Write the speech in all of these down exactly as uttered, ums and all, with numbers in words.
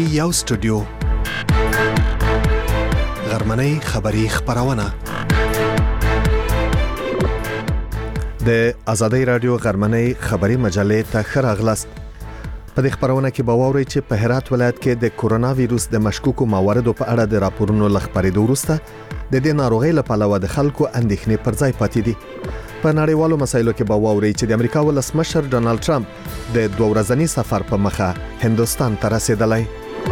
یو سټوډیو غرمنۍ خبری خبرونه د ازادۍ رادیو غرمنۍ خبری مجلې ته خبر اغلاست. په دې خبرونه کې به واورئ چې په هرات ولایت کې د کورونا وایروس د مشکوکو مواردو په اړه د راپورونو لخبرېدو وروسته د دې ناروغۍ لپاره د خلکو اندېښنې پر ځای پاتې دي. په نړیوالو مسایلو کې به واورئ چې د امریکا ولسمشر ډونالد ټرمپ د دوه ورځني سفر په مخه هندوستان ته رسیدلی.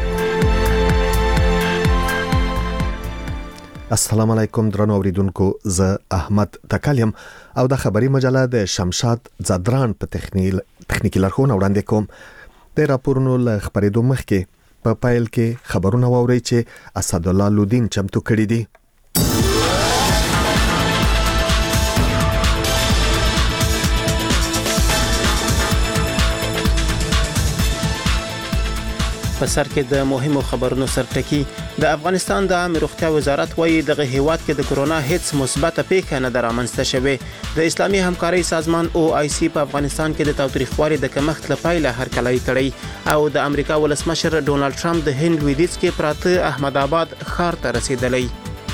السلام علیکم درنو اوریدونکو، زه احمد تکلیم او د خبری مجله د شمشاد زدران په تخنیل تخنیکی لارښوونه وړاندې کوم. د راپورونو له خبرېدو مخکې په پایل کې خبرونه واورئ چې اسدالله لودین چمتو کړي دي. په سر کې د مهمو خبرونو سرټکی. د افغانستان د عامه روغتیا وزارت وایي دغه هیواد کې د کرونا هیڅ مثبت پیښه نه درامنځته شوې. د اسلامي همکارۍ سازمان او آی سی په افغانستان کې د تاوتریخوالي د کمښت لپاره هرکلی کړی او د امریکا ولسمشر ډونالد ټرمپ د هند لویدیځ کې پراته احمد آباد ښار ته رسیدلی.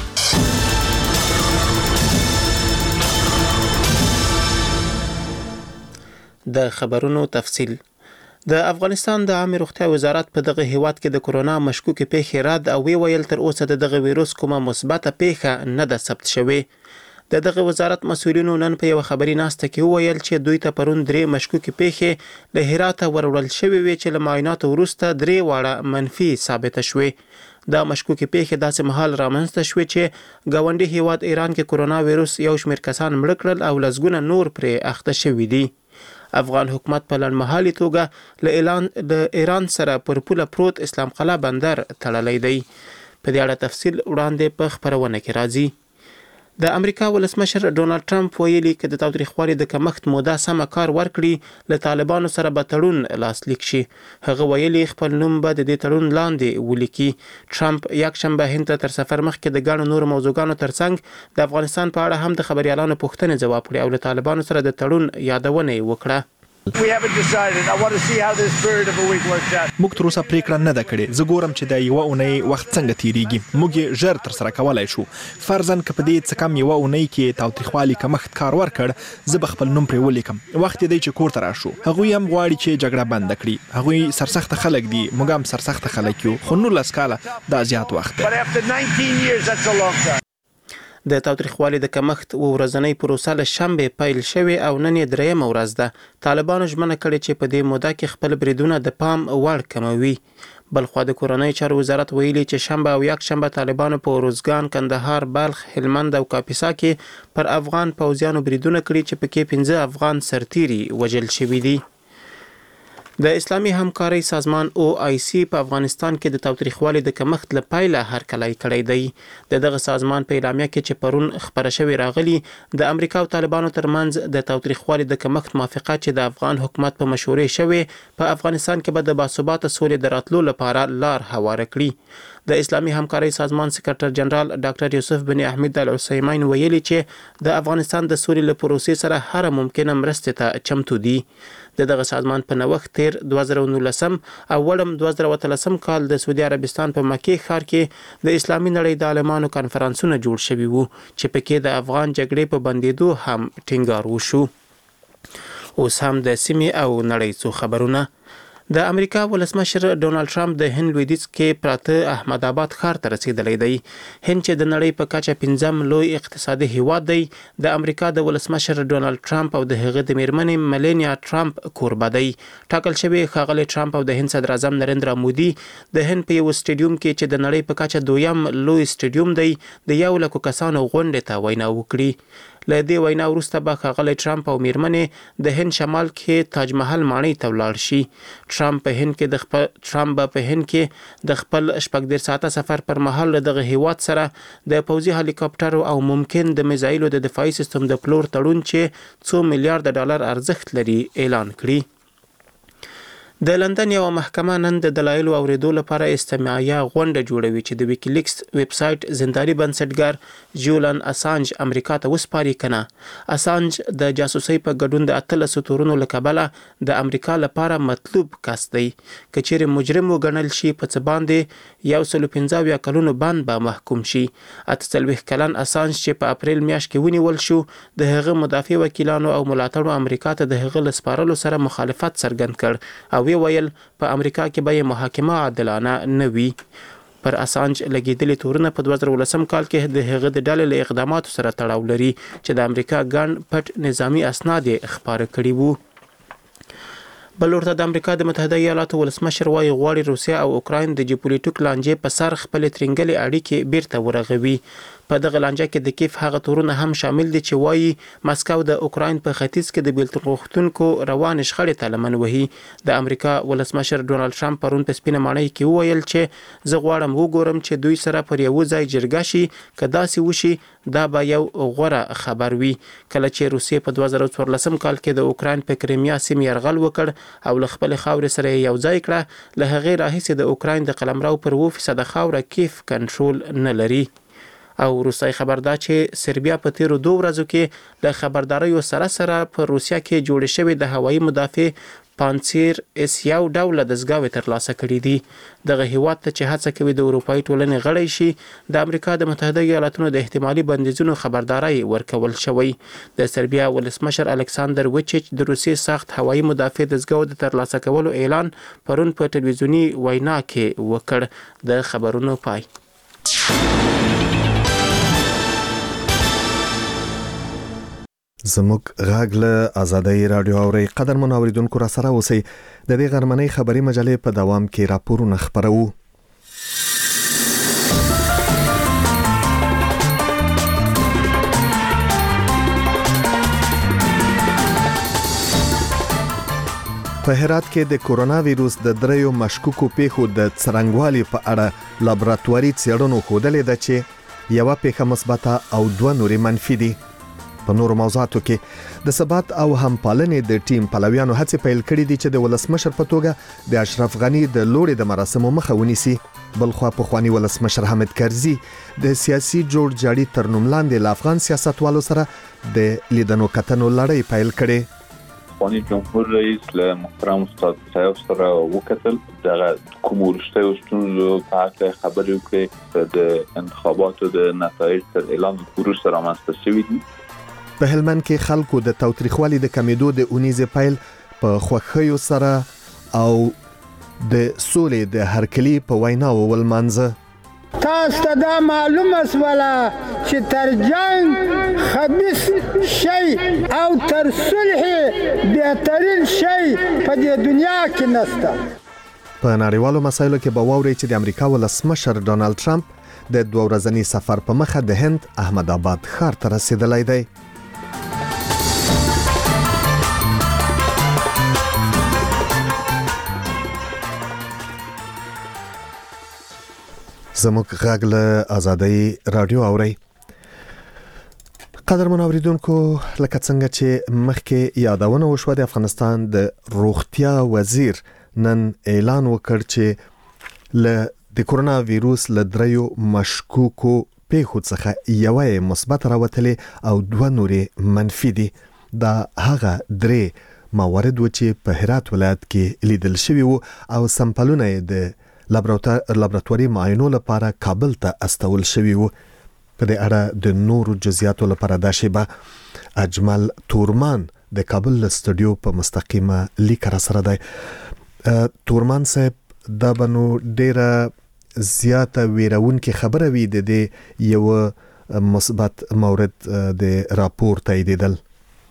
د خبرونو تفصیل. د افغانستان د عامه روغتیا وزارت په دغه هیواد کې د کرونا مشکوک پیښې رد او وی ویل تر اوسه د دغه وایروس کومه مثبت پیښه نه ده ثبت شوې. د دغه وزارت مسؤلینو نن په یو خبري ناسته کې ویل چې دوی ته پرون درې مشکوک پیښې له هرات وروړل شوې وي چې له معایناتو وروسته درې واړه منفي ثابت شوې. دا مشکوک پیښې داسې مهال رامنځته شوې چې ګاونډي هیواد ایران کې کرونا وایروس یو شمېر کسان مړ کړل او لسګونه نور پرې اخته شوي دي. افغان حکومت په لنډمهالي توګه له اعلان د ایران سره پر پوله پروت اسلام قلعه بندر تړلی دی. په دې اړه تفصیل وړاندې په خبرونه کې راځي. د امریکا ولسمشر ډونالد ټرمپ ویلي چې د تاوتریخوالي د کمښت موده سم کار ورکړي له طالبانو سره به تړون لاسلیک شي. هغه ویلي خپل نوم به د دې تړون لاندې ولیکي. ټرمپ یکشنبه هند ته تر سفر مخکې د ګڼو نورو موضوعاتو ترڅنګ د افغانستان په اړه هم د خبريالانو پوښتنې ځواب کړي او له طالبانو سره د تړون یادونه وکړه. موږ تر اوسه پریکړه نه ده کړې. زه ګورم چې د یو اونۍ وخت څنګه تیریږي. موږ یې ژر تر سره کولای شو. فرضاً که په دې څه کم یو اونۍ کې تاوتریخوالي کمښت کار ورکړ، زه به خپل نوم پرې ولیکم. وخت دی چې کور ته راشو. هغوی هم غواړي چې جګړه بند کړي. هغوی سرسخت خلک دي، موږ هم سرسخت خلک یو، خو نولس کاله دا زیات وخت دی. د تاوتریخوالي د کمښت و ورځنۍ پروسه له شنبې پیل شوې او نن یې درېیمه ورځ ده. طالبانو ژمنه کړې چې په دې موده کې خپل بریدونه د پام وړ کموي. بلخوا د کورنۍ چارو وزارت ویلي چې شنبه او یک شنبه طالبانو په روزګان، کندهار، بلخ، هلمند او کاپیسا کې پر افغان پوځیانو بریدونه کړي چې پکې پنځه افغان سرتیري وژل شوي دي. د اسلامي همکارۍ سازمان او آی سی په افغانستان کې د تاوتریخوالي د کمښت لپاره هرکلی کړی دی. د دغه سازمان په اعلامیه کې چې پرون خبره شوې راغلي، د امریکا او طالبانو ترمنځ د تاوتریخوالي د کمښت موافقه چې د افغان حکومت په مشورې شوې په افغانستان کې به د باثباته سولې د راتلو لپاره لار هواره کړي. د اسلامي همکارۍ سازمان سکرټر جنرال ډاکټر یوسف بن احمد العثیمین ویلي چې د افغانستان د سولې له پروسې سره هر ممکنه مرستې ته چمتو دي. د دغه سازمان په نوښت تیر دوه زره نولسم او وړم دوه زره اتلسم کال د سعودي عربستان په مکې ښار کې د اسلامي نړۍ د عالمانو کانفرنسونه جوړ شوي وو چې پکې د افغان جګړې په بندېدو هم ټینګار وشو. اوس هم د سیمې او نړۍ څو خبرونه. د امریکا ولسمشر ډونالد ټرمپ د هند لویدیځ کې پراته احمد آباد ښار ته رسیدلی دی. هند چې د نړۍ په کچه پنځم لوی اقتصادي هیواد دی، د امریکا د ولسمشر ډونالد ټرمپ او د هغه د میرمنې ملینیا ټرمپ کوربه دی. ټاکل شوی ښاغلی ټرمپ او د هند صدر اعظم نریندرا مودي د هند په یو سټیډیوم کې چې د نړۍ په کچه دویم لوی سټیډیوم دی د یو لکو کسانو غونډې ته وینا وکړي. له دې وینا وروسته به ښاغلی ټرمپ او میرمنې د هند شمال کې تاج محل ماڼۍ ته ولاړ شي. ټرمپ په هند کې د خپل ټرمپ په هند کې د خپل شپږ دېرش ساعته سفر پر مهال له دغه هیواد سره د پوځي هلیکاپټرو او ممکن د میزایلو د دفاعي سیستم د پلور تړون چې څو میلیارډ ډالر ارزښت لري اعلان کړي. د لندن یو محکمه نن د دلایلو اوریدو لپاره استماعیه غونډه جوړوي چې د ویکیلیکس ویب سټ زنداني بنسټګر جولن اسانج امریکا ته وسپاري کنه. اسانج د جاسوسي په ګډون د اتلس تورونو لکبله د امریکا لپاره مطلوب کس دی. کچېر مجرم وګڼل شي په څه باندې یو سل پنځه کلونو باندې به محکوم شي. اته څلوېښت کلن اسانج چې په اپریل میاشت کې ونیول شو د هغه مدافع وکیلانو او ملاتړو امریکا ته د هغه لسپارلو سره مخالفت څرګند کړ او وی ویل په امریکا کې به محاکمه عادلانه نه وي. پر اسانج لګیدلې تورونه په دوه زره ولسم کال کې د هغه د ډلې له اقداماتو سره تړاو لري چې د امریکا ګڼ پټ نظامی اسناد خپاره کړي وو. بل ورته د امریکا د متحده ایالاتو ولسمشر وايي غواړي روسیا او اوکراین د جیوپولیټیک لانجې په سر خپل ترنګلې اړیکې بیرته ورغوي. په دغه لانجه کې د کیف هغه تورونه هم شامل دي چې وايي مسکو د اوکراین په ختیځ کې د بیلتون غوښتونکو روان شخړې ته لمن وهي. د امریکا ولسمشر ډونالد ټرمپ پرون په سپینه ماڼۍ کې وویل چې زه غواړم وګورم چې دوی سره پر یو ځای جرګه شي، که داسې وشي دا به یو غوره خبر وي. کله چې روسیې په دوه زره څوارلسم کال کې د اوکراین په کریمیا سیمې یرغل وکړ او له خپل خاورې سره یو ځای کړه، له هغې راهیسې د اوکراین د قلمرو پر اووه فیصده خاوره کیف کنټرول نه لري. او روسي خبر دا چې سربیا په تیرو دوه ورځو کې د خبرداريو سره سره په روسیا کې جوړ شوی د هوایي مدافع پانسیر اس یو ډول د زګاوي ترلاسه کړي دي. دغه هیواد ته چې هڅه کوي د اروپאי ټولنې غړی شي د امریکا د متحده ایالاتونو د احتمالي بندیزونو خبرداري ورکول شوی. د سربیا ولسمشر الکساندر وچیچ د روسي سخت هوایي مدافع د زګاو د ترلاسه کولو اعلان پرون په ټلویزیونی وینا کې وکړ. د خبرونو پای. زموږ غږ له آزادۍ رادیو اوري قدرمن اوریدونکو را سره اوسئ. د دې غرمنۍ خبري مجلې په دوام کې راپورونه خبرو. په هرات کې د کورونا وایروس د دریو مشکوکو پیښو د څرنګوالي په اړه لابراتواري څېړنو ښودلې ده چې یوه پیښه مثبته او دوه نورې منفي دي. په نورو موضوعاتو کې د ثبات او همپالنې د ټیم پلویانو هڅې پیل کړې دي چې د ولسمشر په توګه د اشرف غنی د لوړې د مراسمو مخه ونیسي. بلخوا پخوانی ولسمشر حامد کرزي د سیاسي جوړ جاړي تر نوم لاندې له افغان سیاستوالو سره د لیدنو کتنو لړۍ پیل کړې. افغاني جمهور رئیس له محترم استاد صاحب سره وکتل دغه کوم ورشته ستونزو په اړه خبرې وکړي. د انتخاباتو د نتایج تر اعلان وروسته رامنځته شوي دي. په هلمند کې خلکو د تاوتریخوالي د کمیدو د اونیزې پیل په خوښیو سره او د سولې د هرکلی په ویناو ولمانځه. تاسو ته دا معلومه سواله چې تر جنگ خبيث شي او تر صلح بهترین شي په دې دنیا کې نشته. په نړیوالو مسایلو کې به واوري چې د امریکا ولسمشر ډونالد ټرمپ د دوه ورځني سفر په مخه د هند احمد آباد ښار ته رسیدلی دی. زموږ غږ له آزادۍ رادیو اوري. قدرمن اوریدونکو لکه څنګه چې مخکې یادونه وشوه د افغانستان د روغتیا وزیر نن اعلان وکړ چې له د کورونا وایروس له دریو مشکوکو پیښو څخه یوه مثبت راوتلې او دوه نورې منفي دي. دا هغه درې موارد و چې په هرات ولایت کې لیدل شوي وو او سمپلونه د لابراتواري معاینو لپاره کابل ته استول شوي وو. په دې اړه د نورو جزئیاتو لپاره دا شیبه اجمل تورمان د کابل استودیو په مستقیمه لیک را سره دی. تورمان صاحب دا بنو ډیره زیاته ویرونکې خبره وي د دې یو مثبت مورد د راپور تاییدیدل.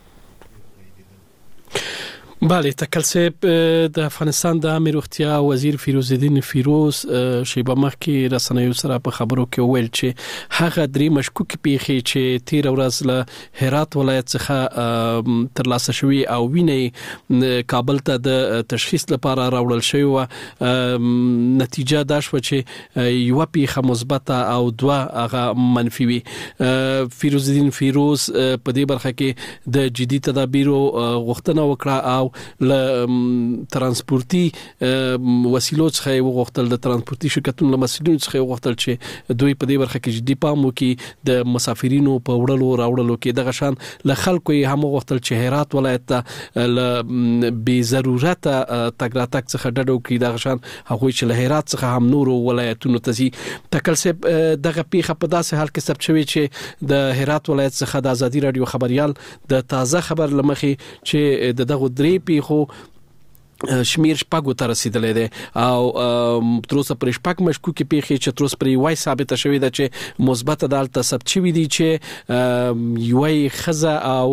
بله تکل صاحب د افغانستان د عامه روغتیا وزیر فیروز الدین فیروز شیبه مخکې رسنیو سره په خبرو کې ویل چې هغه درې مشکوک پیښې چې تیر ورځ له هرات ولایت څخه ترلاسه شوی او وینې کابل ته د تشخیص لپاره راوړل شوی و نتیجه دا شو چې یو پیښه مثبته او دوه هغه منفي وي. فیروز الدین فیروز په دې برخه کې د جدي تدابیرو غوښتنه وکړه او ل ترانسپورتي وسیلو څخه وغوښتل د ترانسپورتي شرکتونو له مسؤلینو څخه وغوښتل چې دوی په دې برخه کې جدي پام وکړي د مسافرینو په وړلو راوړلو کې دغه شان له خلکو یې هم وغوښتل چې هرات ولایت ته ل بي ضرورت تګ راتګ څخه ډډه وکړي دغه شان هغه چې له هرات څخه هم نور ولایتونو ته ځي تکل سپ دغه پیخه په داسې حال کې ثبت شوی چې د هرات ولایت څخه د ازادي رادیو خبريال د تازه خبر لمخې چې د دغه درې پیخو شمیر شپږو ته رسیدلې ده او تر اوسه پر شپږ مشکوکي پیښې چې تر اوسه پر وای ثابت شوې ده چې مثبت عدالت ثبت شوې دي چې یوې خزه او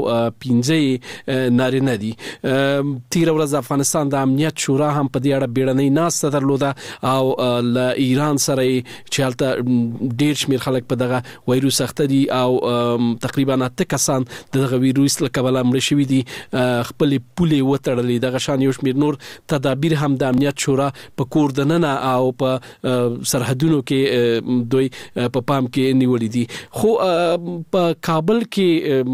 پنځه نارینه دي. تیر ورځ افغانستان د امنیت شورا هم په دې اړه بیړنۍ ناسته درلوده او ل ایران سره چې هلته ډیر شمیر خلک په دغه وایروس اخته دي او تقریبا اته کسان دغه وایروس له کبله مړ شوي دي خپل پولې وتړلې دغه شان یو شمیر نور تدابیر هم د امنیت شورا په کور دننه او په سرحدونو کې دوی په پام کې نیولې دي خو په کابل کې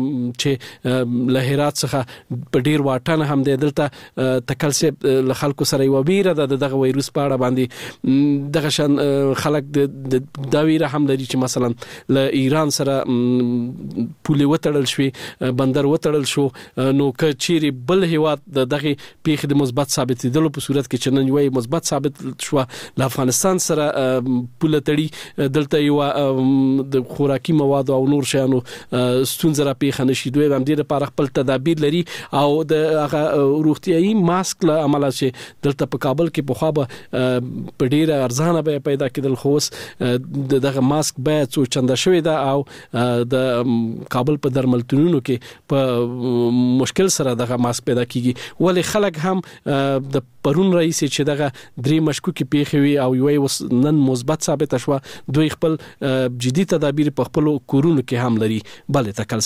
چې له هرات څخه په ډیر واټن هم د دلته تکل سه له خلکو سره یو بیره د دغه وایروس په اړه باندې دغه شان خلک د دا ویره هم لري چې مثلا له ایران سره پولې وتړل شوې بندر وتړل شو نو که چیرې بل هیواد دغه پیښ د مثبت ثابتېدلو په صورت کې چې نن یوې مثبت ثابت شو له افغانستان سره پوله تړي دلته یو د خوراکي مواد او نور شیانو ستونزه را پیښ نشي دوی هم دې لپاره خپل تدابیر لري او د هغه روغتيایي ماسک له عمله چې دلته په کابل کې په خو په ډیره ارزانه به پیدا کېدل خو دغه ماسک باید څو چنده شوی دا او د کابل په درملتونونو کې په مشکل سره دغه ماسک پیدا کیږي ولې خلک هم د پرون رئیس چې دغه درې مشکوکي پیښوي او یوې نن مثبت ثابت شوه دوی خپل جدي تدابیر په خپل کورونو کې هم لري بلې تکل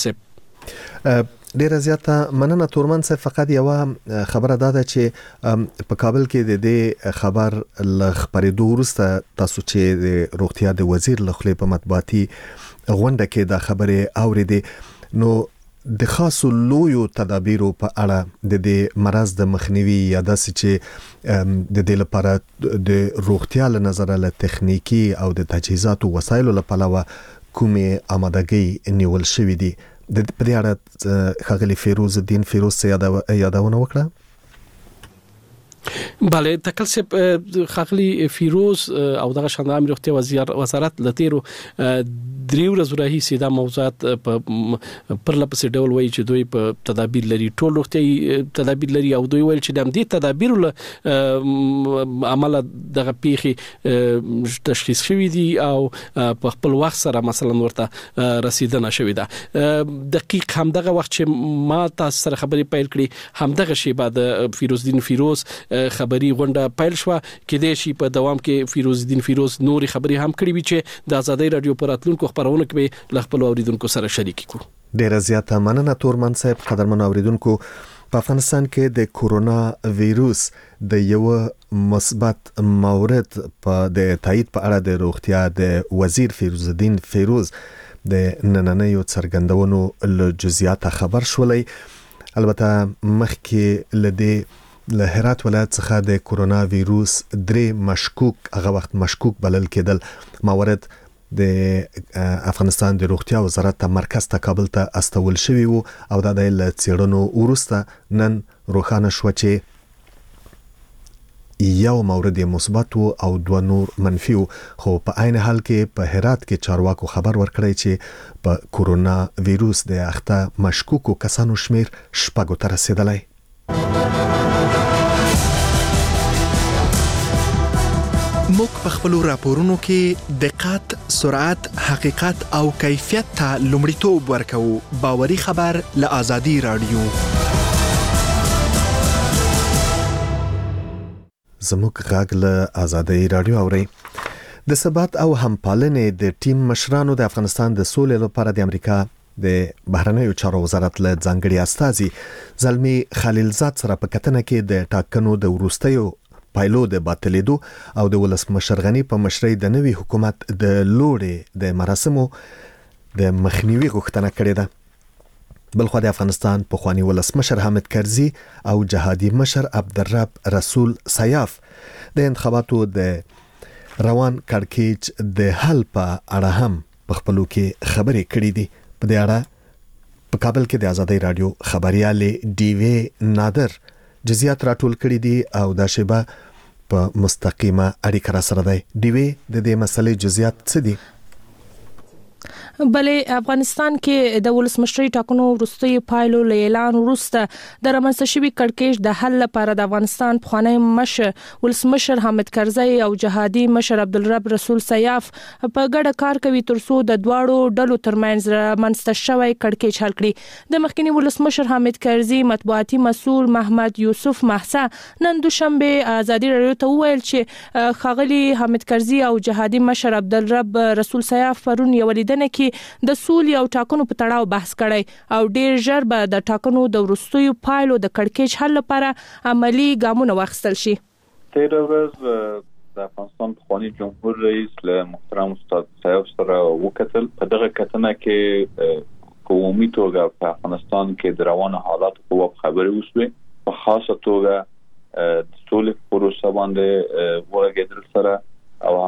سه ډیره زیاته مننه تورمن صاحب فقط یو خبره ده چې په کابل کې د دې خبر ل خبرېدو وروسته تاسو چې د روغتیا د وزیر له خپل په مطبوعاتي غونډه کې دا خبره اوریدې نو د خاصو لویو تدابیرو په اړه د دې مرز د مخنیوي یا داسې چې د دې لپاره د روغتیا له نظره له تخنیکی او د تجهیزاتو وسایلو لپاره کومه آمادګي نیول شوې دي د په دې اړه خغلی فیروز الدین فیروز یادونه وکړه. بله تکل سه خغلی فیروز او دغه شان امر روغتیا وزیر وزارت لتیرو دریو ورځې راهیسې دا موضوعات په پر لپسې ډول وایي چې دوی په تدابیر لري ټول روغتیایي تدابیر لري او دوی ویل چې د دې تدابیر له عمله دغه پیښې تشخیص شوی دي او په خپل وخت سره مثلا ورته رسیدنه شوی ده دقیق هم دغه وخت چې ما تاسو سره خبرې پیل کړې هم دغه شی بعد فیروز الدین فیروز خبري غونډه پیل شو کې د شی په دوام کې فیروز الدین فیروز نوري خبري هم کړې وی چې د ازادي رادیو پر اتلونکو خبرونه کې له خپل اوریدونکو سره شریک کړو. ډیره زیاته مننه تورمن صاحب. قدرمن اوریدونکو په افغانستان کې د کورونا وایروس د یو مثبت مورد په د تایید په اړه د روغتیا د وزیر فیروز الدین فیروز د نننیو څرګندونو له جزئیات خبر شولې. البته مخکې لدې له هرات ولایت څخه د کورونا وایروس درې مشکوک هغه وخت مشکوک بلل کېدل موارد د افغانستان د روغتیا وزارت مرکز ته کابل ته استول شوی وو او د دې له څېړنو وروسته نن روښانه شو چې یو مورد مثبت او دوه نور منفي خو په عین حال کې په هرات کې چارواکو خبر ورکړی چې په کورونا وایروس د اخته مشکوکو کسانو شمیر شپږو ته رسیدلی. موږ په خپل راپورونو کې دقت، سرعت، حقیقت او کیفیت ته لومړیتوب ورکوو. باوري خبر له ازادي رادیو. زموږ غږ له ازادي رادیو اوري. د ثبات او همپالنې د ټیم مشرانو د افغانستان د سولې لپاره د امریکا د بهرنیو چارو وزارت له ځانګړي استازي زلمی خلیلزاد سره په کتنه کې د ټاکنو د وروستیو پایلو د باطلیدو او د ولسمشر غنی په مشرۍ د نوي حکومت د لوړې د مراسمو د مخنیوي غوښتنه کړې ده. بلخو د افغانستان پخوانی ولسمشر حامد کرزي او جهادي مشر عبدالرب رسول سیاف د انتخاباتو د روان کړکېچ د حل په اړه هم په خپلو کې خبرې کړې دي. په دې اړه په کابل کې د آزادۍ رادیو خبريالې ډیوی نادر جزئیات راټول کړي دي او دا شیبه په مستقیمه اړیکه را سره دی. ډیوی د دې مسلې جزئیات څه دي؟ بلې افغانستان کې د ولسمشرۍ ټاکنو وروستي پایلو له اعلان وروسته د رامنځته شوي کړکېچ د حل لپاره د افغانستان پخوانی مشر ولسمشر حامد کرزي او جهادي مشر عبدالرب رسول سیاف په ګډه کار کوي ترڅو د دواړو ډلو ترمنځ رامنځته شوی کړکېچ حل کړي. د مخکنی ولسمشر حامد کرزي مطبوعاتي مسؤل محمد یوسف محسا نن دوشنبه آزادي رادیو ته وویل چې ښاغلي حامد کرزي او جهادي مشر عبدالرب رسول سیاف پرون یو لیدنه کې د سولې او ټاکنو په تړاو بحث کړی او ډیر ژر به د ټاکنو د وروستیو پایلو د کړکېچ حل لپاره عملی ګامونه واخیستل شي. تیر ورځ د افغانستان پخوانی جمهور رئیس له محترم استاد سیاف سره وکتل. په دغه کتنه کې په عمومي توګه په افغانستان کې د روانو حالاتو په اړه خبرې وشوې. په خاصه توګه د سولې پروسه باندې ورغېدل سره او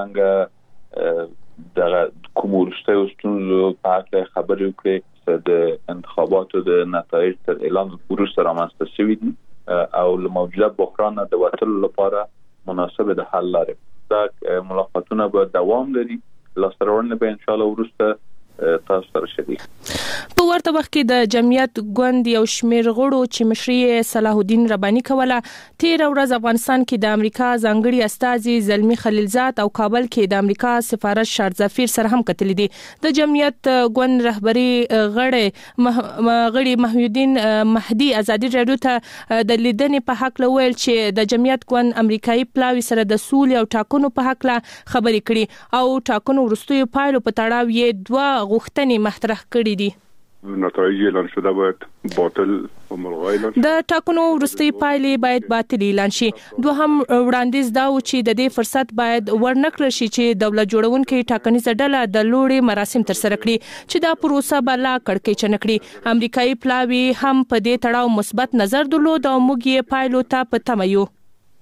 همدارنګه دغه کوم ورشته ستونزو په اړه خبرې وکړي د انتخاباتو د نتایج تر اعلان وروسته رامنځته شوي دي او له موجوده بحران د وټلو لپاره مناسب د حل لارې. دا ملاقاتونه به دوام لري. لاسته به ان شاء الله وروسته تاسو سره شدي. په ورته وخت کې د جمعیت ګوند یو شمېر غړو چې مشري صلاح الدین رباني کوله تیر ورځ افغانستان کې د امریکا ځانګړي استازي زلمی خلیلزاد او کابل کې د امریکا سفارت شارزفیر سره هم کتلې دي. د جمعیت ګوند رهبری غړي غړي محمودین مهدي آزادي رادیو ته د لیدنې په حق لویل چې د جمعیت ګوند امریکایي پلاوی سره د سولې او ټاکنو په حق لا خبرې کړي او ټاکنو وروستیو پایلو په تړاو یې دوه غوښتنې مطرح کړې دي. نتایج اعلان شده باید باطل و ملغا اعلان شي. د ټاکنو وروستي پایلې باید باطل اعلان شي. دوهم وړاندیز دا و چې د دې فرصت باید ورنکړل شي چې دولت جوړونکي ټاکنیزه ډله د لوړې مراسم تر سره کړي چې دا پروسه به لا کړکېچ نه کړي. امریکایي پلاوی هم په دې تړاو مثبت نظر درلود او موږ یې پایلو ته په تمه یو.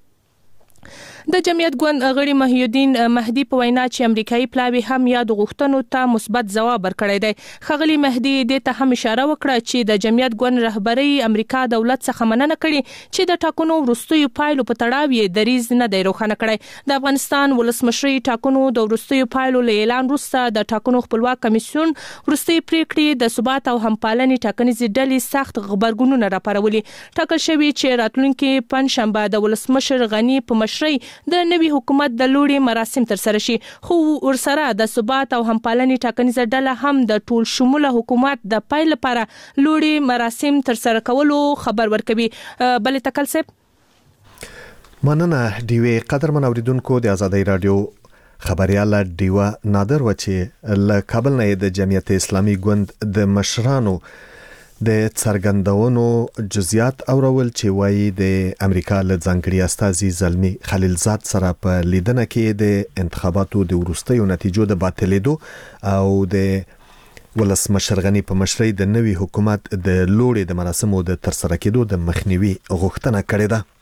د جمعیت ګوند غړي محمودین مهدي په وینا چې امریکایي پلاوی هم یاد غوښتنو ته مثبت ځواب ورکړی دی. ښاغلي مهدي دې ته هم اشاره وکړه چې د جمعیت ګوند رهبري امریکا دولت څخه مننه کړې چې د ټاکنو وروستیو پایلو په تړاو یې دریځ نه دی روښانه کړی. د افغانستان ولسمشري ټاکنو د وروستیو پایلو له اعلان وروسته د ټاکنو خپلواک کمیسیون وروستي پریکړې د ثبات او همپالنې ټاکنیزې ډلې سخت غبرګونونه راپارولي. ټاکل شوی چې راتلونکي پنځشنبه د ولسمشر غني په مشرۍ د نوي حکومت د لوړې مراسم تر سره شي. خو ورسره د ثبات او همپالنې ټاکنیزه ډله هم د ټول شموله حکومت د پیل لپاره لوړې مراسم تر سره کولو خبر ورکوي. بلې تکل صاحب مننه ډیوی. قدرمن اوریدونکو د آزادۍ رادیو خبرياله ډیوه نادر و چې له کابل نه د جمعیت اسلامي ګوند د مشرانو د څرګندونو جزئیات اورول چې وایي د امریکا له ځانګړي استازي زلمی خلیلزاد سره په لیدنه کې د انتخاباتو د وروستیو نتیجو د باطلېدو او د ولسمشر غني په مشرۍ د نوي حکومت د لوړې د مراسمو د ترسره کېدو د مخنیوي غوښتنه کړې ده.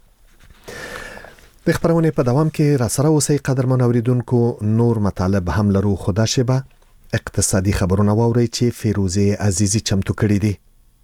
د خبرونې په دوام کې را سره اوسئ قدرمن اوریدونکو. نور مطالب هم لرو. خدا شبه اقتصادي خبرونه واورئ چې فیروزه عزیزی چمتو کړي دي.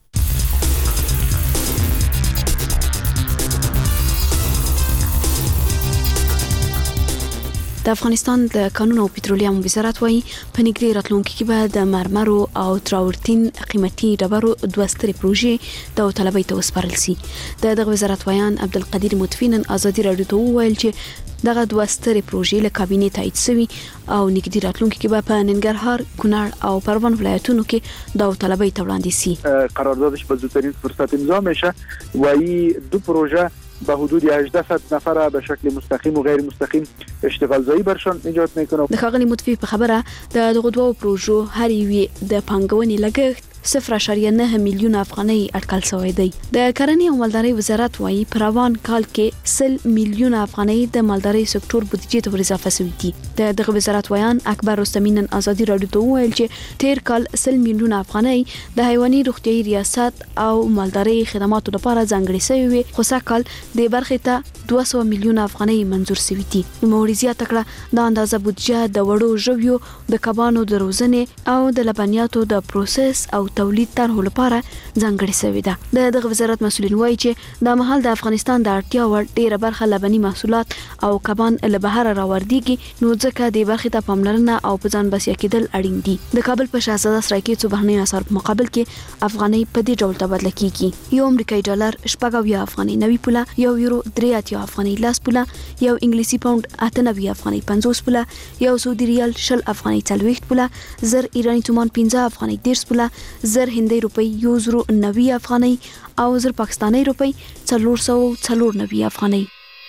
د افغانستان د قانون او پټرولیم وزارت وايي په نږدې راتلونکي کې به د مرمرو او تراورتین قیمتي ډبرو دوه سترې پروژې د طلبۍ ته وسپارل شي. د دغه وزارت وایان عبدالقدیر مطفی نن آزادي رادیو ته وویل چې دغه دوه سترې پروژې له کابینې تایید شوي او نږدې راتلونکي کې به په ننګرهار، کونړ او پروان ولایتونو کې د طلبۍ ته وړاندې شي. قراردادش به زودترین فرصت امضا میشه و این دو پروژه به حدود هجده نفر به شکل مستقیم و غیر مستقیم اشتغال زایی برشان ایجاد میکنه. د ښاغلي مطفی په خبره د دغه دوه پروژو هر یوې د پانګونې لګښت صفر اعشاریه نه میلیون افغانۍ اټکل شوی دی. د کرنې او مالدارۍ وزارت وايي په روان کال کې سل میلیون افغانۍ د مالدارۍ سکتور بودیجې ته ور اضافه شوې دي. د دغه وزارت ویان اکبر رستمی نن ازادي رادیو ته وویل چې تیر کال سل میلیون افغانۍ د حیواني روغتیايي ریاست او مالدارۍ خدماتو لپاره ځانګړي شوی وي، خو سږ د برخې ته دوه سوه میلیون افغانۍ منظور شوي دي. نوموړي زیاته کړه د اندازه بودیجه د وړو ژویو د کبانو د روزنې او د لبنیاتو د پروسس او تولید طرحو لپاره ځانګړي شوی ده. د دغه وزارت مسؤلین وایي چې د مهال د افغانستان د اړتیا وړ ډیره برخه لبني محصولات او کبان له بهر راوړديږي، نو ځکه د برخې ته پاملرنه او په ځان بسیا کېدل اړین دي. د کابل په شاهزاده سرای کې څو بهرني اسعار په مقابل کې افغانۍ په دې ډول تبادله کیږي: یو امریکایي ډالر شپږ اویا افغانۍ نوي پوله، یو یورو درې اتیا افغانۍ لاس پوله، یو انګلیسي پاوند اته نوي افغانۍ پنځوس پوله، یو سعودي ریال شل افغانۍ څلوېښت پوله، زر ایرانی تومان پنځه افغانۍ دېرش پوله، زر هندۍ روپۍ یو زرو نوي افغانۍ او زر پاکستاني روپۍ څلور سوه څلور نوي افغانۍ.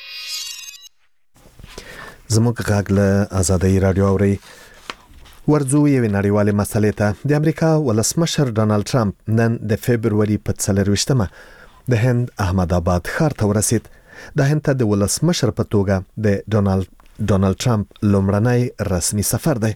زموږ غږ له آزادۍ رادیو اوري. ورځو یوې نړیوالې مسلې ته. د امریکا ولسمشر ډانلډ ټرمپ نن د فبروري په څلرویشتمه د هند احمد آباد ښار ته ورسید. د هند ته د ولسمشر په توګه د ډانلډ ډانلډ ټرمپ لومړنی رسمي سفر دی.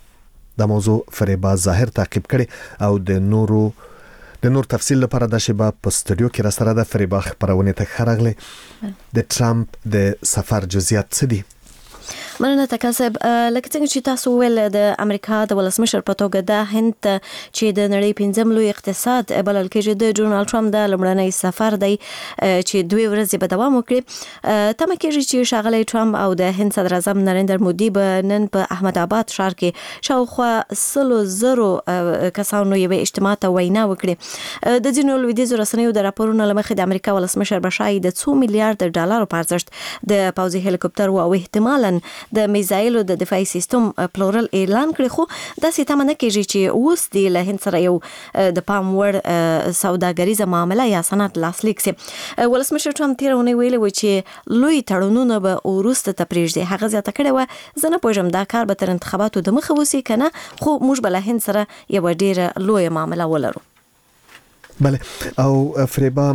د موضوع فریبا ظاهر تعقیب کړي او د نورو د نور تفصیل لپاره د شبا په استودیو کې را سره د فریبا خبرونه ته خرغله. د ټرمپ د سفر جزئیات څه دي؟ مننه تکاسب. لکه څنګه چې تاسو ویل د امریکا د ولسمشر په توګه د هند چې د نړۍ پنځم لوی اقتصاد بلل کېږي د ډونالډ ټرمپ د لومړنی سفر دی چې دوه ورځې به دوام وکړي. تمه کېږي چې ښاغلی ټرمپ او د هند صدر اعظم نریندر مودي به نن په احمد آباد ښار کې شاوخوا سلو زرو کسانو یوه اجتماع ته وینا وکړي. د ځینو لویدیځو رسنیو د راپورونو له مخې د امریکا ولسمشر به شاید د څو میلیارډ ډالرو په ارزښت د پوځي هلیکوپټر او احتمالاً د میزایلو د دفاعي سیستم پلورل اعلان کړی، خو داسې تمه نه کېږي چې اوس د له هند سره یو د پام وړ سوداګریزه معامله یا صنعت لاسلیک سي. ولسمشر ټرمپ تیر اونۍ ویلي و چې لوی تړونونه به وروسته ته پرېږدي. هغه زیاته کړې وه زه نه پوهېږم دا کار به تر انتخاباتو د مخه وسي که نه، خو موږ به له هند سره یوه ډېره لویه معامله ولرو. بله. او فریبا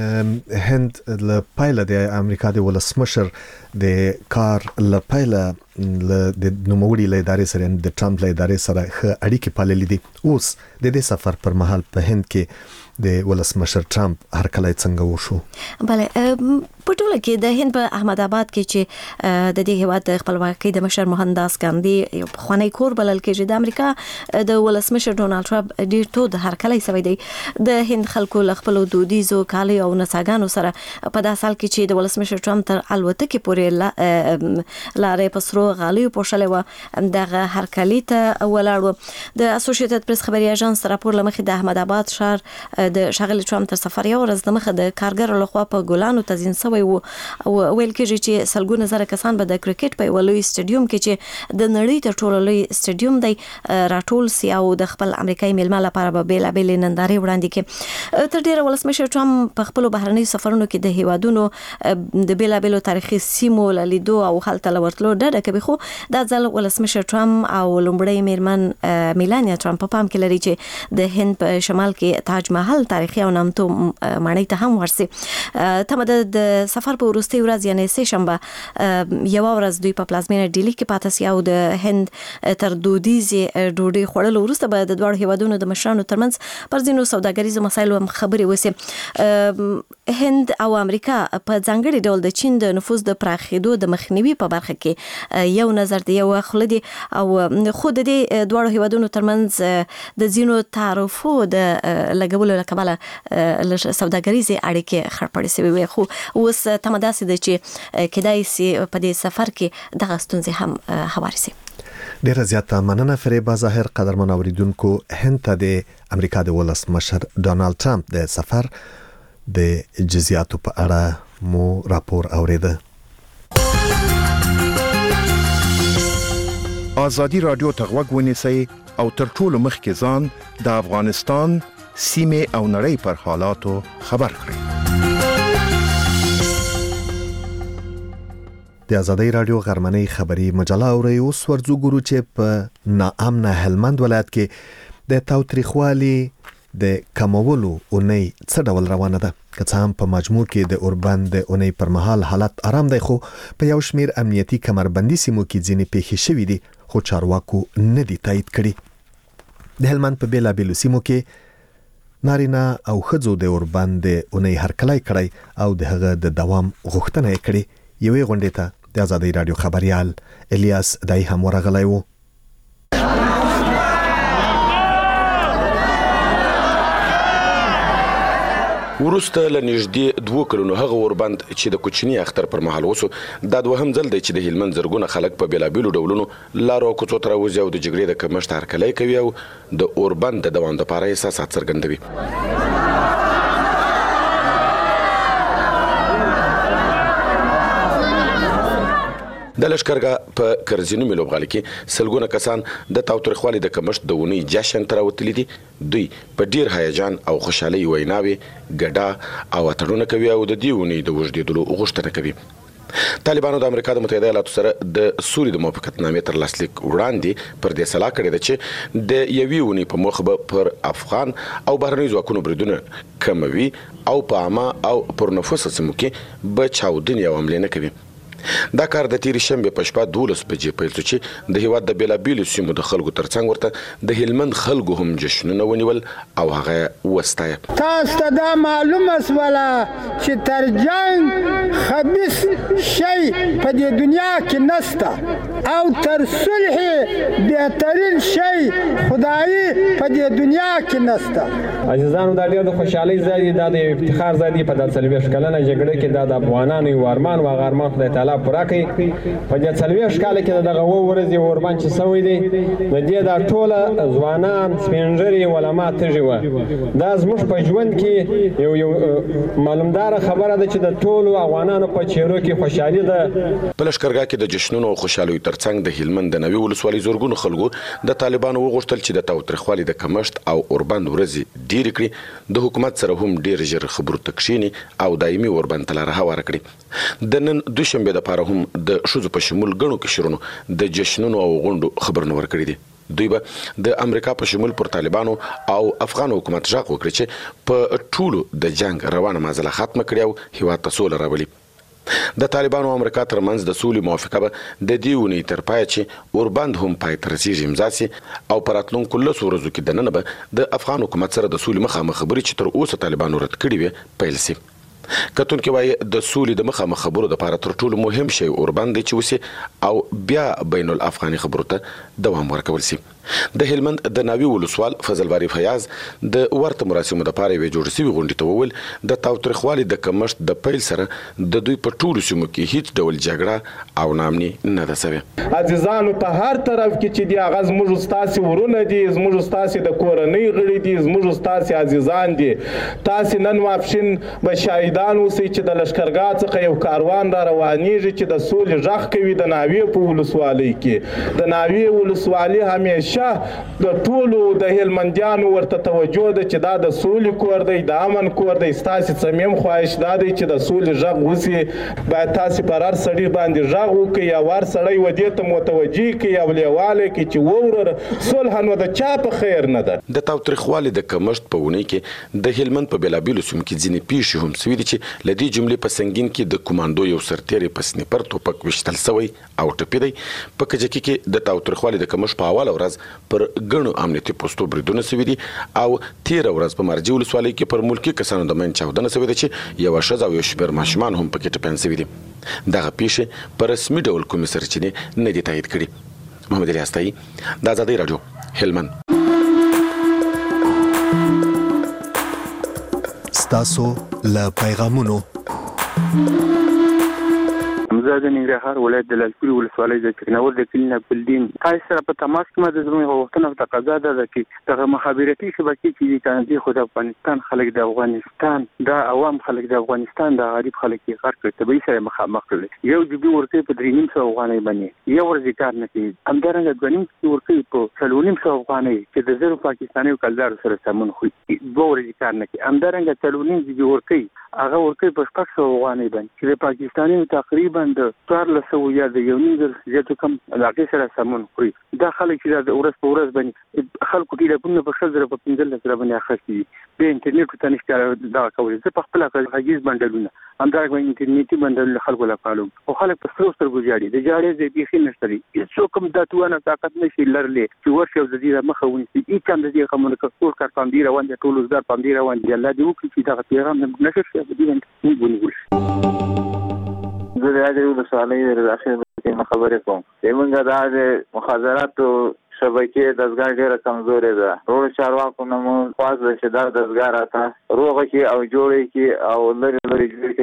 هند له پایله د امریکا د ولسمشر د کار له پایله د نوموړي له ادارې سره د ټرمپ له ادارې سره ښه اړیکې پاللې دي. اوس د دې سفر پر مهال په هند کې د ولسمشر ټرمپ هرکلی څنګه وشو؟ بله، په ټوله کې د هند په احمد آباد کې چې د دې هیواد د خپلواکۍ د مشر موهنداس ګاندي یو پخوانی کور بلل کېږي، د امریکا د ولسمشر ډونالډ ټرمپ ډېر تود هرکلی شوی دی. د هند خلکو له خپلو دودیزو کالیو او نڅاګانو سره په داسې حال کې چې د ولسمشر ټرمپ تر الوتکې پورې لارې په سرو غالیو پوښلې وه دغه هرکلي ته ولاړ وو. د اسوسییټډ پریس خبري اژانس راپور له مخې د احمد آباد ښار د ښاغلي ټرمپ تر سفر یو ورځ د مخه د کارګرو لخوا په ګلانو تزیین شوی و او ویل کېږي چې سلګونه زره کسان به د کرکټ په یو لوی سټیډیوم کې چې د نړۍ تر ټولو لوی سټیډیوم دی راټول سي او د خپل امریکایي میلمه لپاره به بېلابېلې نندارې وړاندې کړي. تر ډېره ولسمشر ټرمپ په خپلو بهرنیو سفرونو کې د هیوادونو د بېلابېلو تاریخي سیمو له لیدو او هلته له ورتلو ډډه کوي، خو دا ځل ولسمشر ټرمپ او لومړۍ میرمن میلانیا ټرمپ په پام کې لري چې د هند په شمال کې تاج محل تاریخي او نامتو ماڼۍ ته هم ورسي. تمه ده د سفر په وروستۍ ورځ یعنې سه شنبه یوه ورځ دوی په پلازمینه ډیلي کې پاتې سي او د هند تر دودیزې ډوډۍ خوړلو وروسته به د دواړو هیوادونو د مشرانو ترمنځ پر ځینو سوداګریزو مسایلو هم خبرې وسي. هند او امریکا په ځانګړي ډول د چین د نفوذ د پراخېدو د مخنیوي په برخه کې یو نظر دی، یو خوله دي، او خو د دې دواړو هیوادونو ترمنځ د ځینو تعرفو د لګولو له کبله سوداګریزې اړیکې خړپړې شوې وې، خو اوس تمه داسې ده چې کېدای سي په دې سفر کې دغه ستونزې هم هوارې سي. ډیره زیاته مننه فریبا ظاهر. قدرمن اوریدونکو، هند ته د امریکا د ولسمشر ډونالډ ټرمپ د سفر د جزئیاتو په اړه مو راپور اوریده. آزادی رادیو ته غوږ ونیسئ او تر ټولو مخکې ځان د افغانستان سیمه او نړۍ پر حالاتو خبر کړئ. د آزادۍ رادیو غرمنۍ خبري مجله اوري. اوس ورځو ګورو چې په ناامنه هلمند ولایت کې د تاوتریخوالي د کمولو اونۍ څه ډول روانه ده؟ که څه هم په مجموع کې د اوربند د اونۍ پر مهال حالت آرام دی، خو په یو شمیر امنیتي کمربندي سیمو کې ځینې پیښې شوې دي خو چارواکو نه دي تایید کړي. د هلمند په بیلابیلو سیمو کې نارینه او ښځو د اوربند د اونۍ هرکلی کړی او د هغه د دوام غوښتنه یې کړې. یوې غونډې ته د آزادۍ راډیو خبریال الیاس دای هم ورغلی و. ورسته له نږدې دوه کلونو هغه اوربند چې د کوچني اختر پر مهال وسو دا دوهم ځل دی چې د هلمند زرګونه خلک په بیلابیلو ډولونو لارو کوڅو ته راوځي او د جګړې د کمښت هرکلی کوي او د اوربند د دوام لپاره احساسات څرګندوي. د لښکرګاه په کرزینو لوبغالي کې سلګونه کسان د تاوتریخوالي د کمښت د اونۍ جشن ته راوتلي دي. دوی په ډیر هیجان او خوشحالۍ ویناوي ګډا او اتړونه کوي او د دې اونۍ د وژدېدلو غوښتنه کوي. طالبانو د امریکا د متحده ایالاتو سره د سولې د موافقتنامې تر لاسلیک وړاندې پر دې سلا کړې ده چې د یوې اونۍ په موخه به پر افغان او بهرنیو ځواکونو بریدونه کموي او په عامه او پر نفوسه سیمو کې به چاودنې او حملې نه کوي. دا کار د تیرې شنبې په شپه دولس بجې پیل شو چې د هیواد د بیلابیلو سیمو د خلکو ترڅنګ ورته د هلمند خلکو هم جشنونه ونیول او هغه وستایه. تاسو ته دا معلومه سواله چې تر جنگ خبيث شي په دې دنیا کې نسته او تر صلح بهترین شي خدایي په دې دنیا کې نسته. عزیزانو دا ډېر د خوشحالۍ ځای دی، دا د افتخار ځای دی. په دغه څلوېښت کلنه جګړه کې دا د افغانانو یو ارمان و، هغه ارمان خدای تعالی پوره کړي. په دې څلوېښت کاله کې دغه اووه ورځې اوربند چې سوی دی د دې دا ټوله ځوانان سپین ږیري علما تږي وه. دا زموږ په ژوند کې یو یو معلومداره خبره ده چې د ټولو افغانانو په چهرو کې خوشحالي ده. په لښکرګاه کې د جشنونو او خوشحالیو ترڅنګ د هلمند د نوي ولسوالۍ زرګونو خلکو د طالبانو وغوښتل چې د تاوتریخوالي د کمښت او اوربند ورځې ډېرې کړي، د حکومت سره هم ډېر ژر خبرو ته کښېني او دایمي اوربند ته لاره هواره کړي. د نن دوشنبې د پاره هم د ښځو په شمول ګڼو کشرونو د جشنونو او غونډو خبرونه ورکړي دي. دوی به د امریکا په شمول پر طالبانو او افغان حکومت ژغ وکړي چې په ټولو د جنگ روانه معضله ختمه کړي او هیواد ته سوله راولي. د طالبانو او امریکا ترمنځ د سولې موافقه به د دې اونۍ تر پایه چې اوربند هم پای ته رسیږي امضا سي او په راتلونکو لسو ورځو کې دننه به د افغان حکومت سره د سولې مخامخ خبرې چې تر اوسه طالبانو رد کړي وي پیل سي. کتونکي وایي د سولې د مخامخ خبرو لپاره تر ټولو مهم شی اوربند دی چې وسي او بیا بین الافغاني خبرو ته دوام ورکول سي. د هلمند د ناوی ولسوال فضل واری فیاض د ورته مراسمو لپاره وی جوړ شوی غونډه ته وویل د تاوتریخوالي د کمښت د پیل سره د دوی په ټولو سیمو کې هیڅ ډول جګړه او نامني نه ده سوې. عزیزانو په هر طرف کې چې دی اغاز موږ استاسي ورونه دي، موږ استاسي د کورنۍ غړي دي، موږ استاسي عزیزان دي. تاسو نن واپشین به شاهدان اوسئ چې د لښکرګاه څخه یو کاروان را روانېږي چې د سولې غږ کوي د ناوی په ولسوالۍ کې. د ناوی ولسوالۍ همیشه د ټولو د هلمندیانو ورته توجه ده چې دا د سولې کور دی، د امن کور دی. ستاسې صمیم خواهش دا دی چې د سولې غږ وسي. باید تاسې پر هر سړي باندې غږ وکړئ او هر سړی ودې ته متوجه کړئ او لیوالی کړئ چې ووروره صلح نو د چا په خیر نه ده. د تاوتریخوالي د کمښت په اونۍ کې د هلمند په بیلابیلو سیمو کې ځینې پیښې هم سوي دي چې له دې جملې په سنګین کې د کمانډو یو سرتیری په سنیپر ټوپک ویشتل سوی او ټپي دی. په کجکي کې د تاوتریخوالي د کمښت په اوله ورځ پر ګڼو امنیتي پوسټو بریدونه سوي دي او تیره ورځ په مرجې ولسوالۍ کې پر ملکي کسانو د منځ چاودنه سوې ده چې یوه ښځه او یو شمېر ماشومان هم پکې ټپیان سوي دي. دغه پیښې په رسمي ډول کومې سرچینې نه دي تایید کړي. محمد الیاس تایي، د آزادۍ راډیو، هلمند. ستاسو له پیغامونو زه د ننګرهار ولایت د لالپورې ولسوالۍ د چکنور د کلي نبیالدین تاسو سره په تماس کې ما د زموږ غوښتنه او تقاضا ده چې دغه مخابراتي شبکې چې دي کنه دي خو د افغانستان خلک د افغانستان د عوام خلک د افغانستان د غریب خلک یې غر کړي طبعي سره مخامخ کړي. یو جبي ورکې په درې نیم سوه افغانۍ باندې یو ورځ کار نه کوي، همدارنګه دوه نیم سوه ورکې په څلور نیم سوه افغانۍ چې د زرو پاکستاني کلدارو سره سمون خوري دوه ورځې کار نه کوي. همدارنګه څلور نیم جبي ورکې هغه ورکې په شپږ سوه افغانۍ باندې چې د پاکستاني تقریبا د څوارلس سوه یا د یو نیم زر زیاتو کم علاقې سره سمون خوري. دا خلک چې د ورځ په ورځ باندې خلکو ټلیفونونه په شل زره په پنځلس زره باندې اخیستي دي. د انټرنیټ ته نشته دا کوي. زه په خپل غږیز بندلونه همدارنګه انټرنیټي بندلونه خلکو لپاره او خلک په سترګو سترګو جاړي د جاړې د بیخي نشته. هیڅ کوم د توانه طاقت نشي لرلې چې ورشي او د دې مخه ونیسي. هیڅ هم د دې کومه ټول کار پام دی روان دي، ټول زدار پام دی روان دي. الله دې وکړي چې دا پیغام نشي په دې باندې ونیول شي. زه د اجازه د سوالې د اخر کې خبرې کوم. زمونږ د مخابراتو شبکې دستګاه ډیره کمزورې ده. ټول چارواکو نه مو خواست ده چې دا دستګاه راته روغه کې او جوړه کې او لري لري